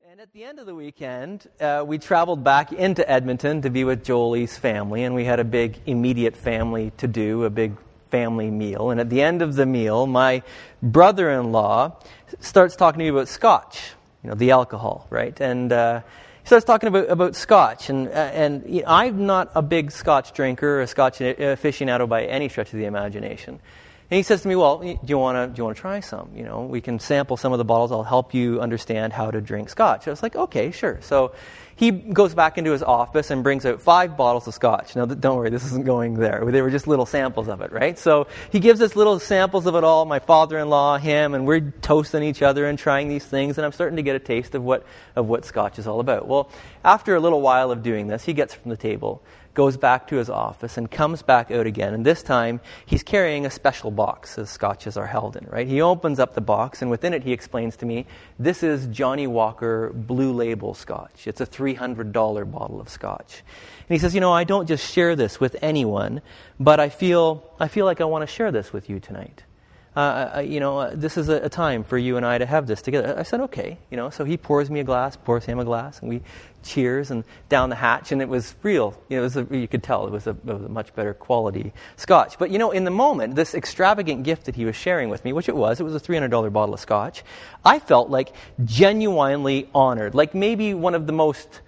And at the end of the weekend, we traveled back into Edmonton to be with Jolie's family, and we had a big immediate family to do, a big family meal. And at the end of the meal, my brother-in-law starts talking to me about scotch, the alcohol, right? And he starts talking about scotch. And I'm not a big scotch drinker, a scotch aficionado by any stretch of the imagination. And he says to me, well, do you want to try some? We can sample some of the bottles. I'll help you understand how to drink scotch. I was like, okay, sure. So he goes back into his office and brings out 5 bottles of scotch. Now, don't worry, this isn't going there. They were just little samples of it, right? So he gives us little samples of it all, my father-in-law, him, and we're toasting each other and trying these things, and I'm starting to get a taste of what scotch is all about. Well, after a little while of doing this, he gets from the table, goes back to his office, and comes back out again. And this time, he's carrying a special box as scotches are held in, right? He opens up the box, and within it, he explains to me, this is Johnnie Walker Blue Label Scotch. It's a $300 bottle of scotch. And he says, I don't just share this with anyone, but I feel like I want to share this with you tonight. This is a time for you and I to have this together. I said, okay. So he pours me a glass, pours him a glass, and we cheers and down the hatch, and it was real. You could tell it was a much better quality scotch. But, in the moment, this extravagant gift that he was sharing with me, which it was a $300 bottle of scotch, I felt like genuinely honored, like maybe one of the most,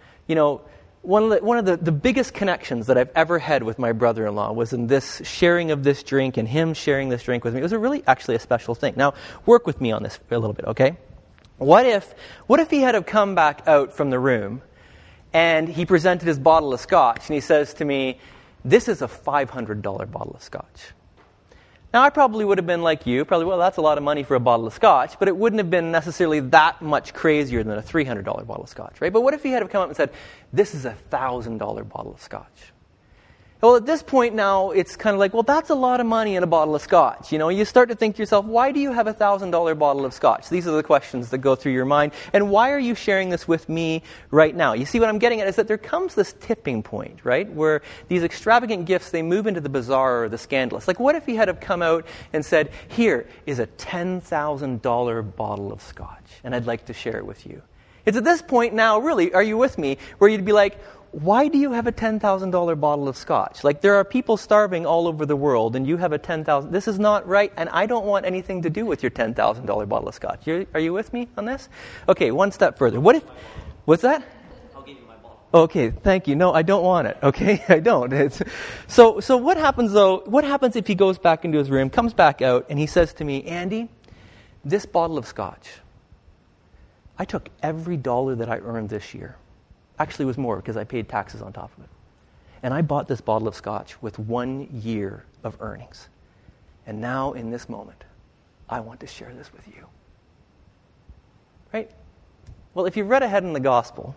one of the biggest connections that I've ever had with my brother-in-law was in this sharing of this drink and him sharing this drink with me. It was actually a special thing. Now, work with me on this a little bit, okay? What if he had come back out from the room and he presented his bottle of scotch and he says to me, this is a $500 bottle of scotch. Now, I probably would have been like you, well, that's a lot of money for a bottle of scotch, but it wouldn't have been necessarily that much crazier than a $300 bottle of scotch, right? But what if he had come up and said, this is a $1,000 bottle of scotch? Well, at this point now, it's kind of like, well, that's a lot of money in a bottle of scotch. You start to think to yourself, why do you have a $1,000 bottle of scotch? These are the questions that go through your mind. And why are you sharing this with me right now? You see, what I'm getting at is that there comes this tipping point, right, where these extravagant gifts, they move into the bizarre or the scandalous. Like, what if he had come out and said, here is a $10,000 bottle of scotch, and I'd like to share it with you. It's at this point now, really, are you with me, where you'd be like, why do you have a $10,000 bottle of scotch? Like, there are people starving all over the world, and you have a $10,000. This is not right, and I don't want anything to do with your $10,000 bottle of scotch. Are you with me on this? Okay, one step further. What's that? I'll give you my bottle. Okay, thank you. No, I don't want it. Okay, I don't. So what happens though? What happens if he goes back into his room, comes back out, and he says to me, Andy, this bottle of scotch, I took every dollar that I earned this year. Actually, it was more because I paid taxes on top of it. And I bought this bottle of scotch with 1 year of earnings. And now, in this moment, I want to share this with you. Right? Well, if you've read ahead in the gospel,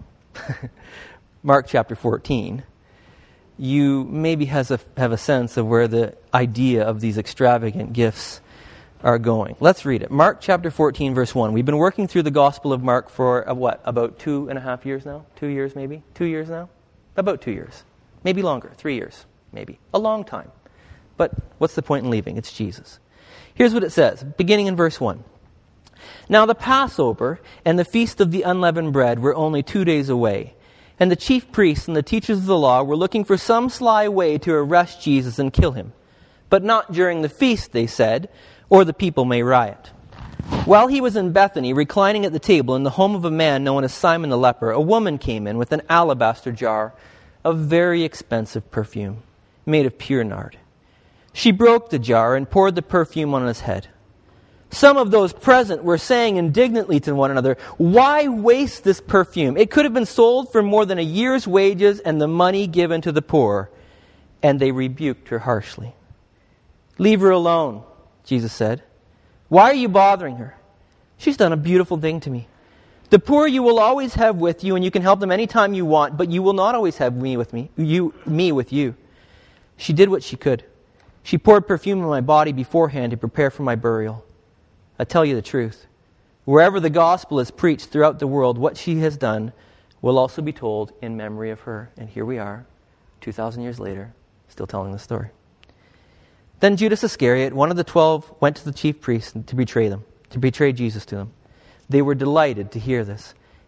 Mark chapter 14, you maybe have a sense of where the idea of these extravagant gifts are going. Let's read it. Mark chapter 14, verse 1. We've been working through the Gospel of Mark for, about 2.5 years now? 2 years maybe? 2 years now? About 2 years. Maybe longer. 3 years, maybe. A long time. But what's the point in leaving? It's Jesus. Here's what it says, beginning in verse 1. Now the Passover and the feast of the unleavened bread were only 2 days away. And the chief priests and the teachers of the law were looking for some sly way to arrest Jesus and kill him. But not during the feast, they said, or the people may riot. While he was in Bethany, reclining at the table in the home of a man known as Simon the leper, a woman came in with an alabaster jar of very expensive perfume, made of pure nard. She broke the jar and poured the perfume on his head. Some of those present were saying indignantly to one another, why waste this perfume? It could have been sold for more than a year's wages and the money given to the poor. And they rebuked her harshly. Leave her alone, Jesus said. Why are you bothering her? She's done a beautiful thing to me. The poor you will always have with you, and you can help them anytime you want, but you will not always have me with you. She did what she could. She poured perfume on my body beforehand to prepare for my burial. I tell you the truth. Wherever the gospel is preached throughout the world, what she has done will also be told in memory of her. And here we are, 2,000 years later, still telling the story. Then Judas Iscariot, one of the 12, went to the chief priests to betray Jesus to them. They were delighted to hear this,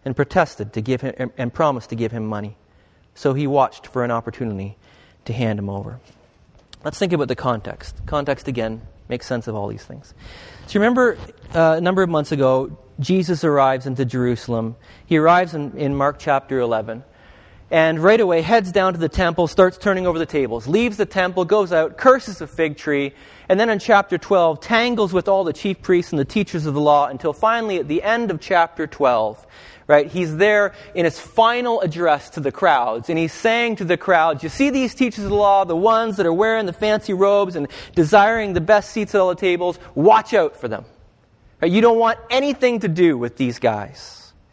and protested to give him and promised to give him money. So he watched for an opportunity to hand him over. Let's think about the context. Context, again, makes sense of all these things. So remember, a number of months ago, Jesus arrives into Jerusalem. He arrives in Mark chapter 11. And right away heads down to the temple, starts turning over the tables, leaves the temple, goes out, curses a fig tree, and then in chapter 12 tangles with all the chief priests and the teachers of the law until finally at the end of chapter 12, right, he's there in his final address to the crowds, and he's saying to the crowds, you see these teachers of the law, the ones that are wearing the fancy robes and desiring the best seats at all the tables, watch out for them. Right? You don't want anything to do with these guys.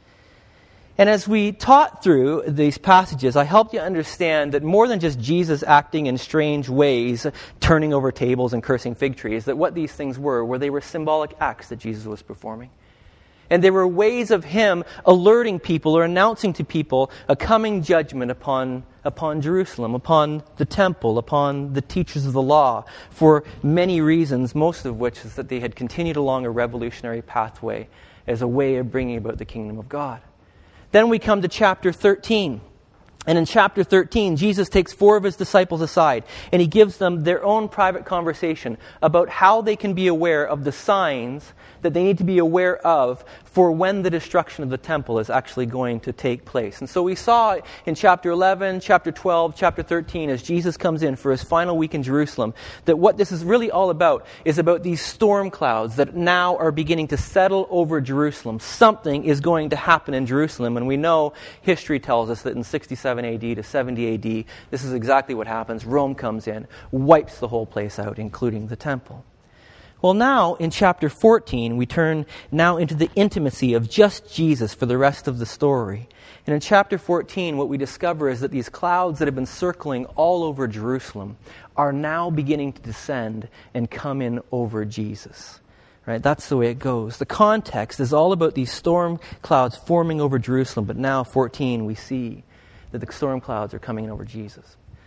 And as we taught through these passages, I helped you understand that more than just Jesus acting in strange ways, turning over tables and cursing fig trees, that what these things were they were symbolic acts that Jesus was performing. And they were ways of him alerting people or announcing to people a coming judgment upon Jerusalem, upon the temple, upon the teachers of the law, for many reasons, most of which is that they had continued along a revolutionary pathway as a way of bringing about the kingdom of God. Then we come to chapter 13. And in chapter 13, Jesus takes 4 of his disciples aside, and he gives them their own private conversation about how they can be aware of the signs that they need to be aware of for when the destruction of the temple is actually going to take place. And so we saw in chapter 11, chapter 12, chapter 13, as Jesus comes in for his final week in Jerusalem, that what this is really all about is about these storm clouds that now are beginning to settle over Jerusalem. Something is going to happen in Jerusalem, and we know history tells us that in 67 AD to 70 AD, this is exactly what happens. Rome comes in, wipes the whole place out, including the temple. Well, now, in chapter 14, we turn now into the intimacy of just Jesus for the rest of the story. And in chapter 14, what we discover is that these clouds that have been circling all over Jerusalem are now beginning to descend and come in over Jesus. Right? That's the way it goes. The context is all about these storm clouds forming over Jerusalem, but now, 14, we see that the storm clouds are coming in over Jesus.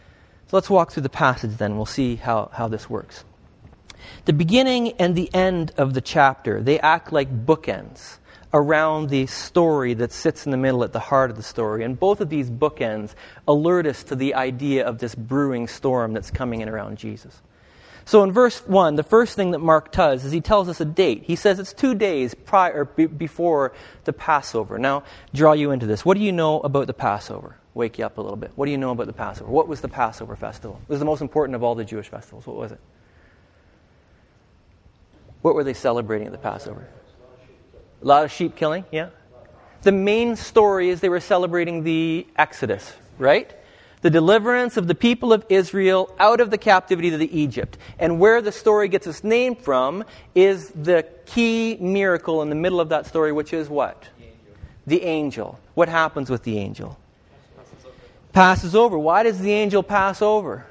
So let's walk through the passage then. We'll see how this works. The beginning and the end of the chapter, they act like bookends around the story that sits in the middle at the heart of the story. And both of these bookends alert us to the idea of this brewing storm that's coming in around Jesus. So in verse 1, the first thing that Mark does is he tells us a date. He says it's 2 days before the Passover. Now, draw you into this. What do you know about the Passover? Wake you up a little bit. What do you know about the Passover? What was the Passover festival? It was the most important of all the Jewish festivals. What was it? What were they celebrating at the Passover? A lot of sheep killing, yeah. The main story is they were celebrating the Exodus, right? The deliverance of the people of Israel out of the captivity to the Egypt. And where the story gets its name from is the key miracle in the middle of that story, which is what? The angel. What happens with the angel? Passes over. Why does the angel pass over?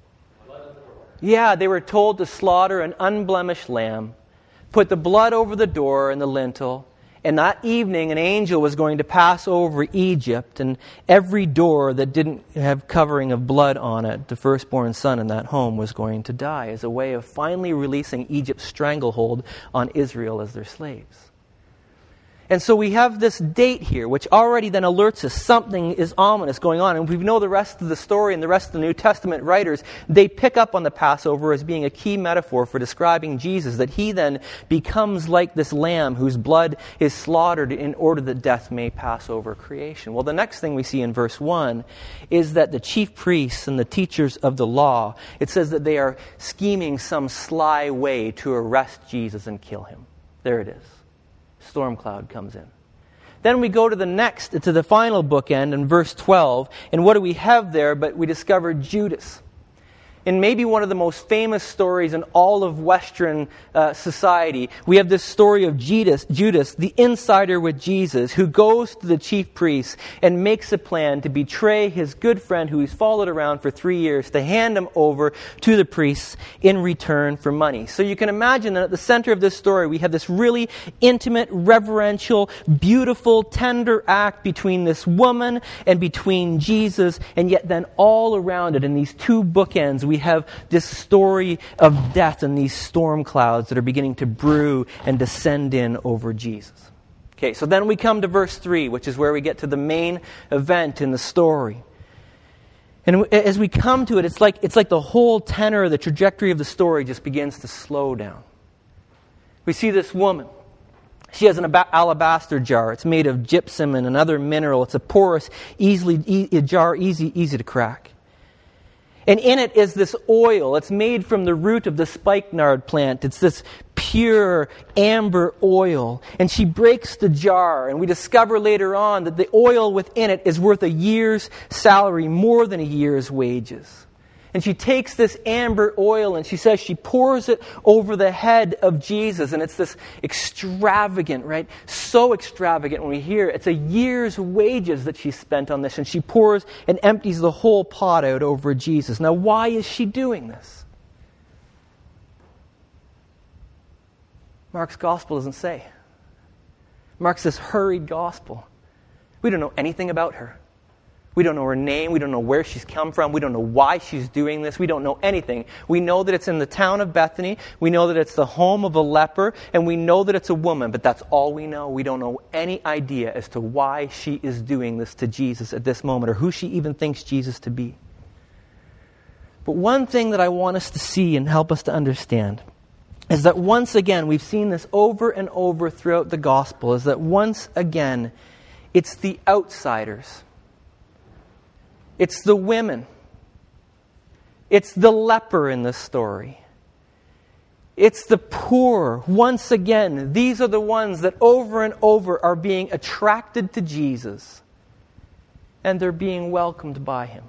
Yeah, they were told to slaughter an unblemished lamb, put the blood over the door and the lintel, and that evening an angel was going to pass over Egypt, and every door that didn't have covering of blood on it, the firstborn son in that home was going to die as a way of finally releasing Egypt's stranglehold on Israel as their slaves. And so we have this date here, which already then alerts us something is ominous going on. And we know the rest of the story and the rest of the New Testament writers, they pick up on the Passover as being a key metaphor for describing Jesus, that he then becomes like this lamb whose blood is slaughtered in order that death may pass over creation. Well, the next thing we see in verse 1 is that the chief priests and the teachers of the law, it says that they are scheming some sly way to arrest Jesus and kill him. There it is. Storm cloud comes in. Then we go to the final bookend in verse 12, and what do we have there? But we discover Judas. In maybe one of the most famous stories in all of Western society, we have this story of Judas, the insider with Jesus, who goes to the chief priests and makes a plan to betray his good friend who he's followed around for 3 years, to hand him over to the priests in return for money. So you can imagine that at the center of this story, we have this really intimate, reverential, beautiful, tender act between this woman and between Jesus, and yet then all around it in these 2 bookends, we have this story of death and these storm clouds that are beginning to brew and descend in over Jesus. Okay, so then we come to verse 3, which is where we get to the main event in the story. And as we come to it, it's like the whole tenor, the trajectory of the story just begins to slow down. We see this woman. She has an alabaster jar. It's made of gypsum and another mineral. It's a porous, jar, easy to crack. And in it is this oil. It's made from the root of the spikenard plant. It's this pure amber oil. And she breaks the jar. And we discover later on that the oil within it is worth a year's salary, more than a year's wages. And she takes this amber oil and she says she pours it over the head of Jesus. And it's this extravagant, right? So extravagant when we hear it. It's a year's wages that she spent on this. And she pours and empties the whole pot out over Jesus. Now, why is she doing this? Mark's gospel doesn't say. Mark's this hurried gospel. We don't know anything about her. We don't know her name. We don't know where she's come from. We don't know why she's doing this. We don't know anything. We know that it's in the town of Bethany. We know that it's the home of a leper. And we know that it's a woman. But that's all we know. We don't know any idea as to why she is doing this to Jesus at this moment, or who she even thinks Jesus to be. But one thing that I want us to see and help us to understand is that once again, we've seen this over and over throughout the gospel, is that once again, it's the outsiders. It's the women. It's the leper in this story. It's the poor. Once again, these are the ones that over and over are being attracted to Jesus. And they're being welcomed by Him.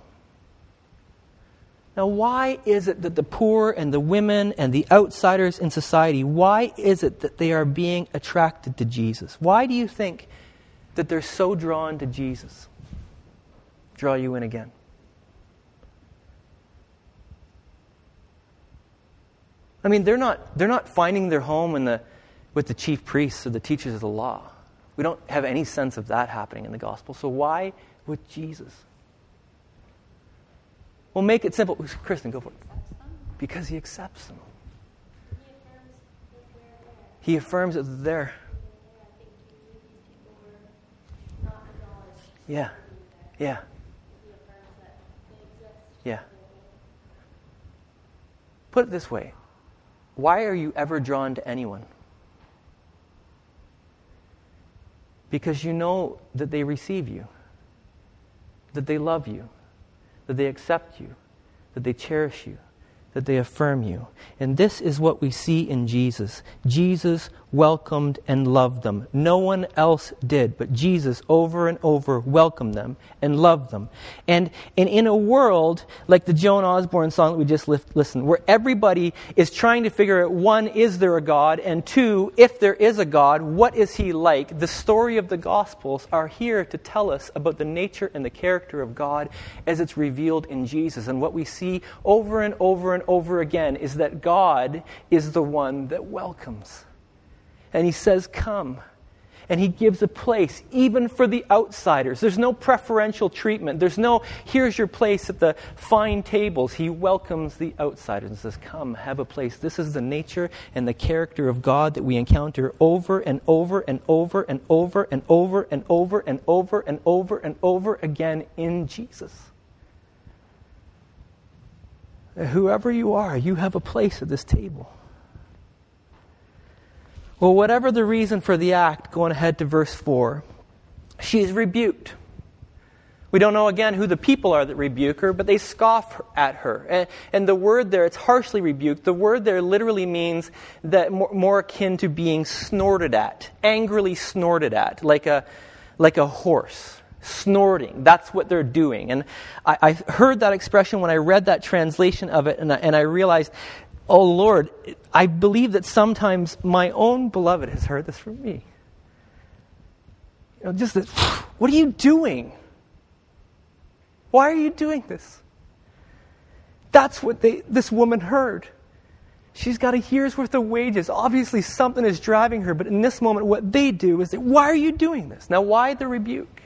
Now, why is it that the poor and the women and the outsiders in society, why is it that they are being attracted to Jesus? Why do you think that they're so drawn to Jesus? Draw you in again. I mean, they're not finding their home with the chief priests or the teachers of the law. We don't have any sense of that happening in the gospel. So why with Jesus? Well, make it simple. Kristen, go for it. Because He accepts them. He affirms that they're there. Yeah. Yeah. Yeah. Put it this way. Why are you ever drawn to anyone? Because you know that they receive you, that they love you, that they accept you, that they cherish you, that they affirm you. And this is what we see in Jesus. Jesus welcomed and loved them. No one else did, but Jesus over and over welcomed them and loved them. And in a world like the Joan Osborne song that we just listened, where everybody is trying to figure out, one, is there a God? And two, if there is a God, what is He like? The story of the Gospels are here to tell us about the nature and the character of God as it's revealed in Jesus. And what we see over and over and over again is that God is the one that welcomes. And He says, come. And He gives a place, even for the outsiders. There's no preferential treatment. There's no, here's your place at the fine tables. He welcomes the outsiders and says, come, have a place. This is the nature and the character of God that we encounter over and over and over and over and over and over and over and over and over again in Jesus. Whoever you are, you have a place at this table. Well, whatever the reason for the act, going ahead to verse 4, she is rebuked. We don't know again who the people are that rebuke her, but they scoff at her. And the word there, it's harshly rebuked. The word there literally means that more akin to being snorted at, angrily snorted at, like a horse. Snorting. That's what they're doing. And I heard that expression when I read that translation of it, and I realized, oh Lord, I believe that sometimes my own beloved has heard this from me. You know, just that, what are you doing? Why are you doing this? That's what this woman heard. She's got a year's worth of wages. Obviously something is driving her, but in this moment what they do is, why are you doing this? Now why the rebuke?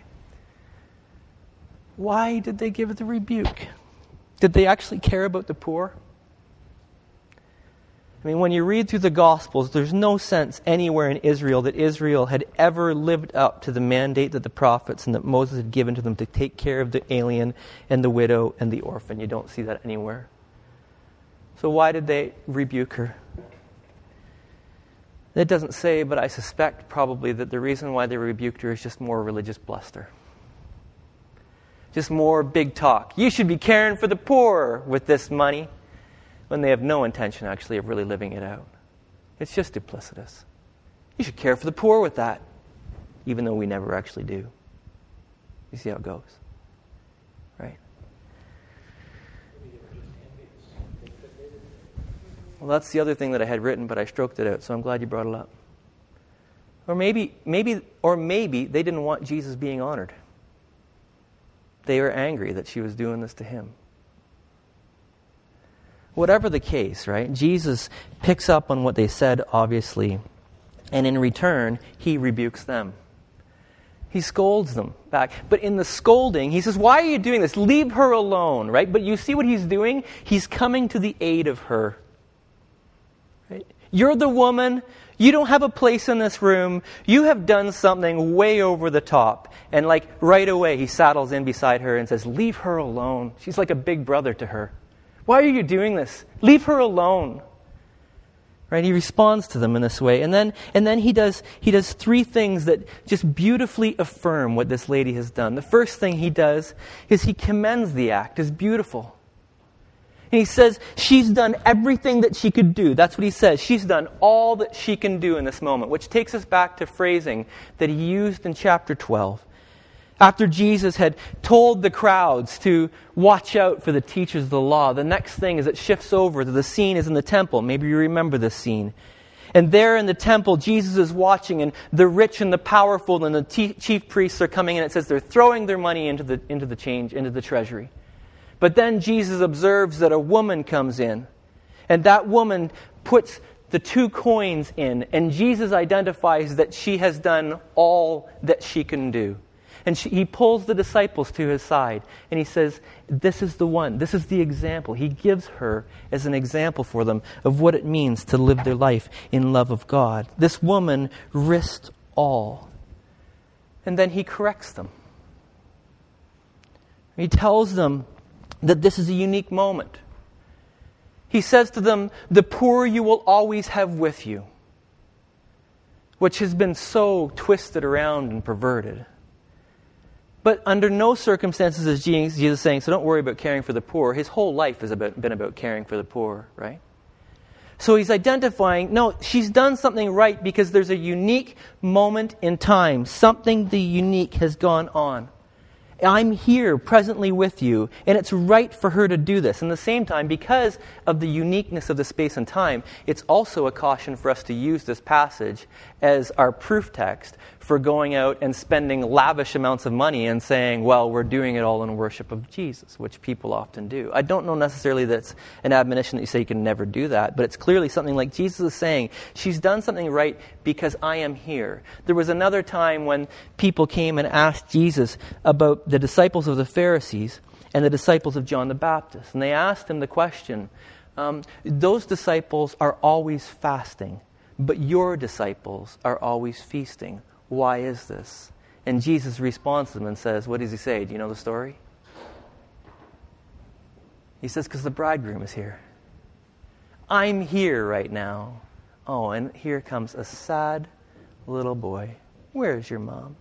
Why did they give the rebuke? Did they actually care about the poor? I mean, when you read through the Gospels, there's no sense anywhere in Israel that Israel had ever lived up to the mandate that the prophets and that Moses had given to them to take care of the alien and the widow and the orphan. You don't see that anywhere. So why did they rebuke her? It doesn't say, but I suspect probably that the reason why they rebuked her is just more religious bluster. Just more big talk. You should be caring for the poor with this money, when they have no intention actually of really living it out. It's just duplicitous. You should care for the poor with that, even though we never actually do. You see how it goes, right? Well, that's the other thing that I had written, but I stroked it out, so I'm glad you brought it up. Or maybe they didn't want Jesus being honored. They were angry that she was doing this to him. Whatever the case, right? Jesus picks up on what they said, obviously, and in return, he rebukes them. He scolds them back. But in the scolding, he says, why are you doing this? Leave her alone, right? But you see what he's doing? He's coming to the aid of her. Right? You're the woman. You don't have a place in this room. You have done something way over the top. And like right away, he saddles in beside her and says, leave her alone. She's like a big brother to her. Why are you doing this? Leave her alone. Right? He responds to them in this way. And then he does three things that just beautifully affirm what this lady has done. The first thing he does is he commends the act as beautiful. And he says she's done everything that she could do. That's what he says. She's done all that she can do in this moment, which takes us back to phrasing that he used in chapter 12. After Jesus had told the crowds to watch out for the teachers of the law, the next thing is it shifts over to the scene is in the temple. Maybe you remember this scene. And there in the temple, Jesus is watching, and the rich and the powerful and the chief priests are coming in. It says they're throwing their money into the treasury. But then Jesus observes that a woman comes in, and that woman puts the 2 coins in, and Jesus identifies that she has done all that she can do. And he pulls the disciples to his side, and he says, this is the one. This is the example. He gives her as an example for them of what it means to live their life in love of God. This woman risked all. And then he corrects them. He tells them that this is a unique moment. He says to them, the poor you will always have with you, which has been so twisted around and perverted. But under no circumstances is Jesus saying, so don't worry about caring for the poor. His whole life has been about caring for the poor, right? So he's identifying, no, she's done something right because there's a unique moment in time. Something the unique has gone on. I'm here presently with you, and it's right for her to do this. And at the same time, because of the uniqueness of the space and time, it's also a caution for us to use this passage as our proof text for going out and spending lavish amounts of money and saying, well, we're doing it all in worship of Jesus, which people often do. I don't know necessarily that it's an admonition that you say you can never do that, but it's clearly something like Jesus is saying, she's done something right because I am here. There was another time when people came and asked Jesus about the disciples of the Pharisees and the disciples of John the Baptist. And they asked him the question, those disciples are always fasting, but your disciples are always feasting. Why is this? And Jesus responds to them and says, what does he say? Do you know the story? He says, because the bridegroom is here. I'm here right now. Oh, and here comes a sad little boy. Where's your mom?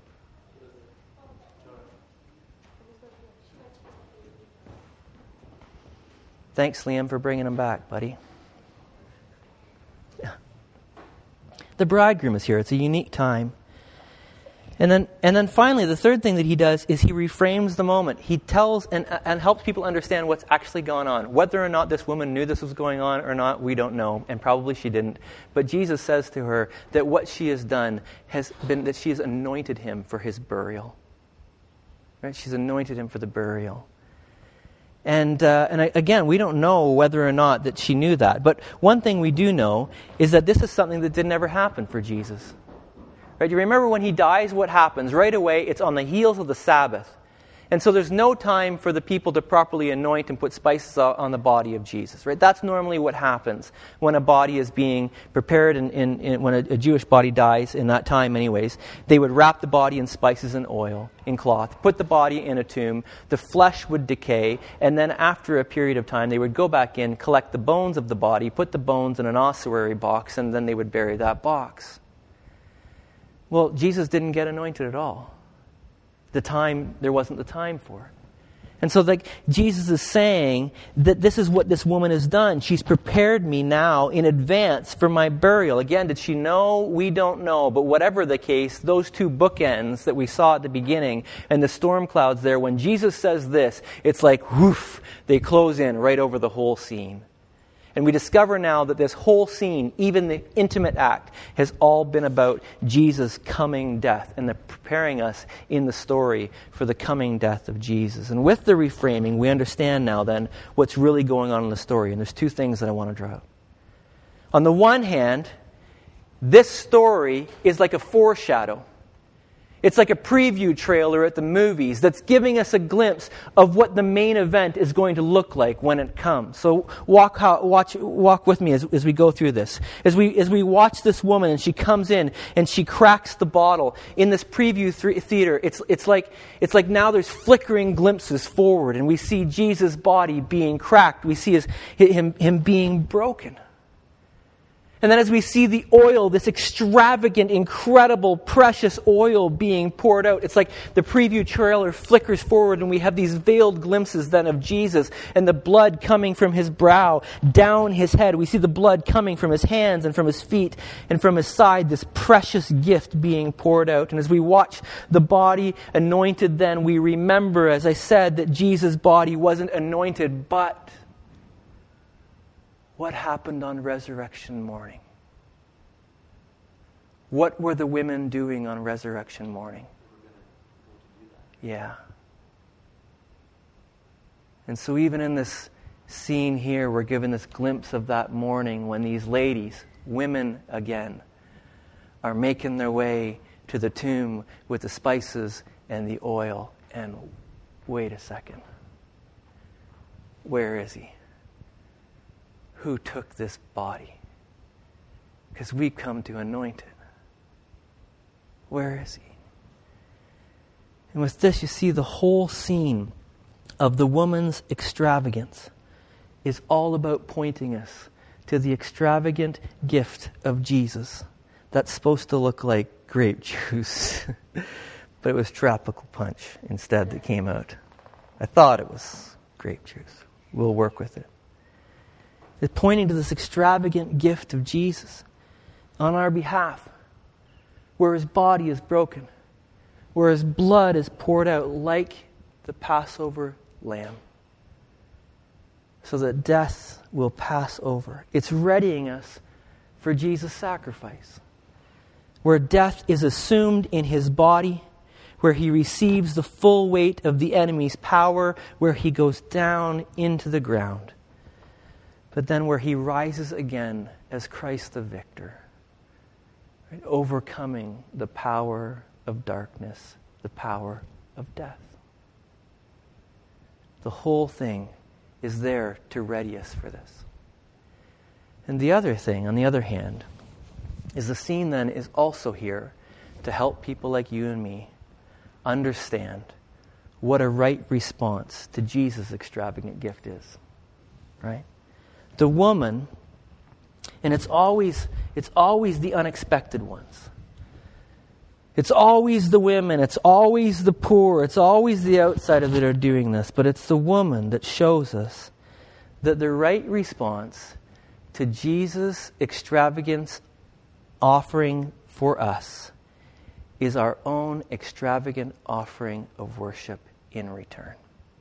Thanks, Liam, for bringing him back, buddy. Yeah. The bridegroom is here. It's a unique time. And then finally, the third thing that he does is he reframes the moment. He tells and helps people understand what's actually gone on. Whether or not this woman knew this was going on or not, we don't know, and probably she didn't. But Jesus says to her that what she has done has been that she has anointed him for his burial. Right? She's anointed him for the burial. And again, we don't know whether or not that she knew that. But one thing we do know is that this is something that didn't ever happen for Jesus. Right? You remember when he dies, what happens? Right away, it's on the heels of the Sabbath. And so there's no time for the people to properly anoint and put spices on the body of Jesus, right? That's normally what happens when a body is being prepared, when a Jewish body dies in that time anyways. They would wrap the body in spices and oil, in cloth, put the body in a tomb, the flesh would decay, and then after a period of time they would go back in, collect the bones of the body, put the bones in an ossuary box, and then they would bury that box. Well, Jesus didn't get anointed at all. There wasn't the time for it. And so Jesus is saying that this is what this woman has done. She's prepared me now in advance for my burial. Again, did she know? We don't know. But whatever the case, those two bookends that we saw at the beginning and the storm clouds there, when Jesus says this, it's like, whoof, they close in right over the whole scene. And we discover now that this whole scene, even the intimate act, has all been about Jesus' coming death and preparing us in the story for the coming death of Jesus. And with the reframing, we understand now then what's really going on in the story. And there's two things that I want to draw out. On the one hand, this story is like a foreshadow. It's like a preview trailer at the movies that's giving us a glimpse of what the main event is going to look like when it comes. So walk with me as we go through this. As we watch this woman and she comes in and she cracks the bottle in this preview theater, it's like now there's flickering glimpses forward and we see Jesus' body being cracked. We see him being broken. And then as we see the oil, this extravagant, incredible, precious oil being poured out, it's like the preview trailer flickers forward and we have these veiled glimpses then of Jesus and the blood coming from his brow, down his head. We see the blood coming from his hands and from his feet and from his side, this precious gift being poured out. And as we watch the body anointed then, we remember, as I said, that Jesus' body wasn't anointed, but what happened on resurrection morning? What were the women doing on resurrection morning? Yeah. And so even in this scene here, we're given this glimpse of that morning when these ladies, women again, are making their way to the tomb with the spices and the oil. And wait a second. Where is he? Who took this body? Because we've come to anoint it. Where is he? And with this, you see the whole scene of the woman's extravagance is all about pointing us to the extravagant gift of Jesus that's supposed to look like grape juice. But it was tropical punch instead that came out. I thought it was grape juice. We'll work with it. It's pointing to this extravagant gift of Jesus on our behalf, where his body is broken, where his blood is poured out like the Passover lamb, so that death will pass over. It's readying us for Jesus' sacrifice, where death is assumed in his body, where he receives the full weight of the enemy's power, where he goes down into the ground. But then where he rises again as Christ the victor, right? Overcoming the power of darkness, the power of death. The whole thing is there to ready us for this. And the other thing, on the other hand, is the scene then is also here to help people like you and me understand what a right response to Jesus' extravagant gift is. Right? The woman, and it's always the unexpected ones. It's always the women, it's always the poor, it's always the outsider that are doing this, but it's the woman that shows us that the right response to Jesus' extravagant offering for us is our own extravagant offering of worship in return.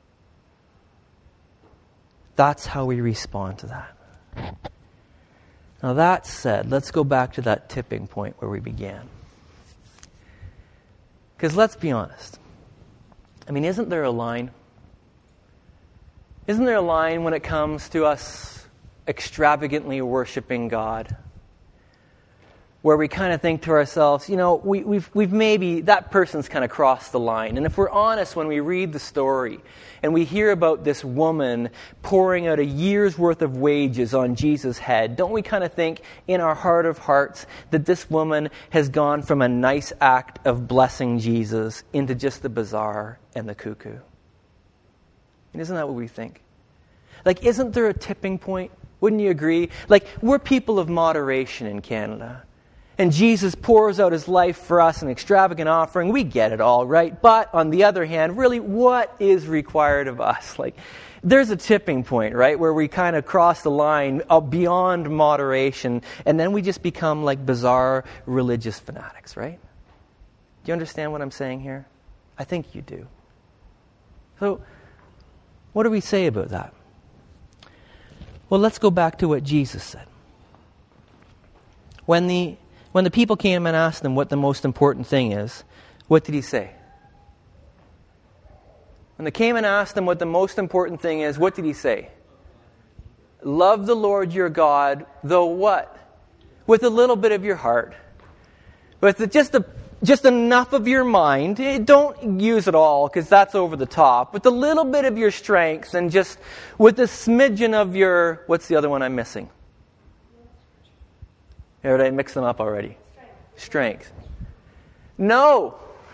That's how we respond to that. Now that said, let's go back to that tipping point where we began. Because let's be honest. I mean, isn't there a line? Isn't there a line when it comes to us extravagantly worshiping God? where we kind of think to ourselves, we've maybe, that person's kind of crossed the line. And if we're honest, when we read the story and we hear about this woman pouring out a year's worth of wages on Jesus' head, don't we kind of think in our heart of hearts that this woman has gone from a nice act of blessing Jesus into just the bizarre and the cuckoo? And isn't that what we think? Like, isn't there a tipping point? Wouldn't you agree? Like, we're people of moderation in Canada. And Jesus pours out his life for us, an extravagant offering. We get it all, right? But on the other hand, really, what is required of us? Like, there's a tipping point, right, where we kind of cross the line beyond moderation, and then we just become like bizarre religious fanatics, right? Do you understand what I'm saying here? I think you do. So, what do we say about that? Well, let's go back to what Jesus said. When the people came and asked him what the most important thing is, what did he say? When they came and asked him what the most important thing is, what did he say? Love the Lord your God, though what? With a little bit of your heart. With just enough of your mind. Don't use it all, because that's over the top. With a little bit of your strength, and just with a smidgen of your... What's the other one I'm missing? Or did I mix them up already? Strength. No.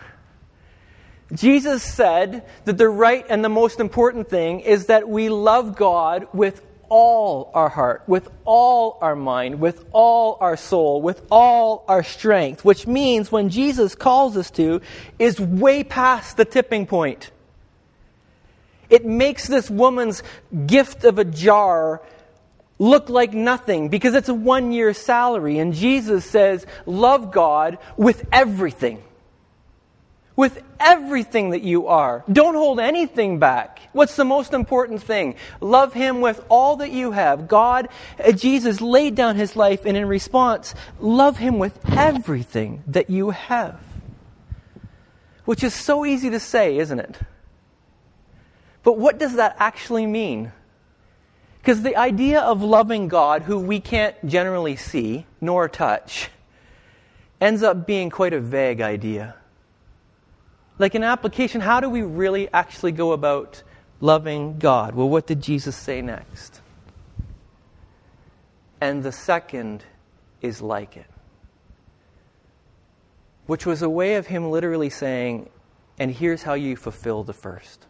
Jesus said that the right and the most important thing is that we love God with all our heart, with all our mind, with all our soul, with all our strength, which means when Jesus calls us to is way past the tipping point. It makes this woman's gift of a jar look like nothing because it's a 1-year salary. And Jesus says, love God with everything. With everything that you are. Don't hold anything back. What's the most important thing? Love him with all that you have. Jesus laid down his life, and in response, love him with everything that you have. Which is so easy to say, isn't it? But what does that actually mean? Because the idea of loving God, who we can't generally see nor touch, ends up being quite a vague idea. Like an application, how do we really actually go about loving God? Well, what did Jesus say next? And the second is like it. Which was a way of him literally saying, and here's how you fulfill the first.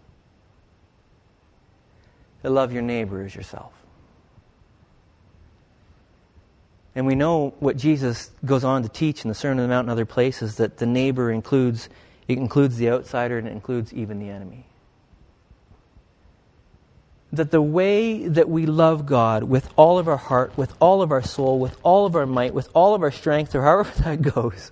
To love your neighbor as yourself. And we know what Jesus goes on to teach in the Sermon on the Mount and other places, that the neighbor includes the outsider, and it includes even the enemy. That the way that we love God with all of our heart, with all of our soul, with all of our might, with all of our strength, or however that goes,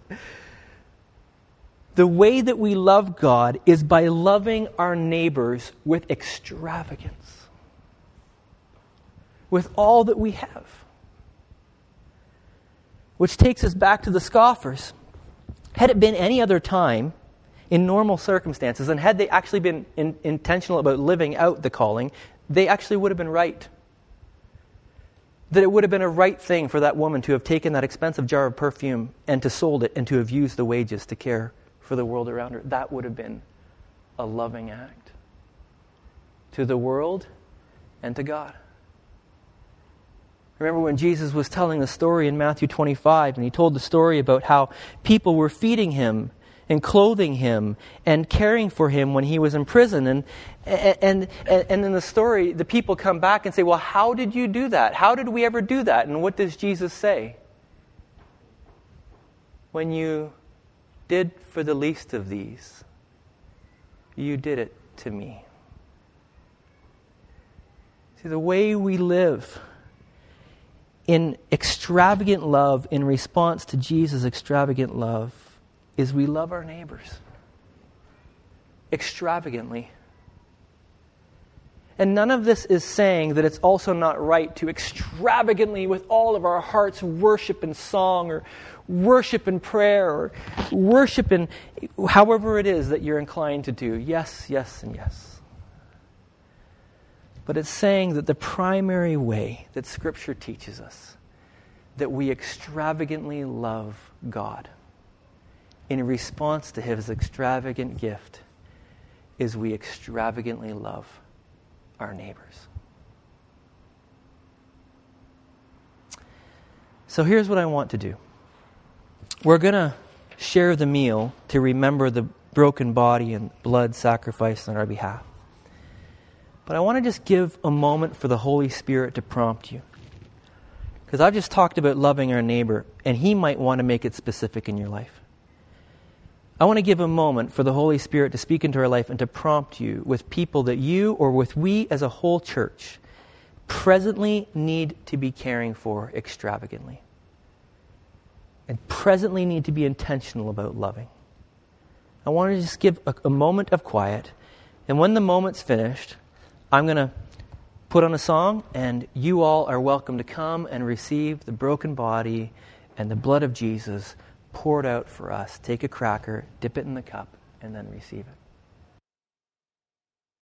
the way that we love God is by loving our neighbors with extravagance. With all that we have. Which takes us back to the scoffers. Had it been any other time, in normal circumstances, and had they actually been intentional about living out the calling, they actually would have been right. That it would have been a right thing for that woman to have taken that expensive jar of perfume and to sold it and to have used the wages to care for the world around her. That would have been a loving act to the world and to God. Remember when Jesus was telling the story in Matthew 25, and he told the story about how people were feeding him and clothing him and caring for him when he was in prison. And in the story, the people come back and say, well, how did you do that? How did we ever do that? And what does Jesus say? When you did for the least of these, you did it to me. See, the way we live in extravagant love in response to Jesus' extravagant love is we love our neighbors extravagantly. And none of this is saying that it's also not right to extravagantly, with all of our hearts, worship in song or worship in prayer or worship in however it is that you're inclined to do. Yes, yes, and yes. But it's saying that the primary way that Scripture teaches us that we extravagantly love God in response to his extravagant gift is we extravagantly love our neighbors. So here's what I want to do. We're going to share the meal to remember the broken body and blood sacrificed on our behalf. But I want to just give a moment for the Holy Spirit to prompt you. Because I've just talked about loving our neighbor, and he might want to make it specific in your life. I want to give a moment for the Holy Spirit to speak into our life and to prompt you with people that you or with we as a whole church presently need to be caring for extravagantly. And presently need to be intentional about loving. I want to just give a moment of quiet. And when the moment's finished, I'm going to put on a song, and you all are welcome to come and receive the broken body and the blood of Jesus poured out for us. Take a cracker, dip it in the cup, and then receive it.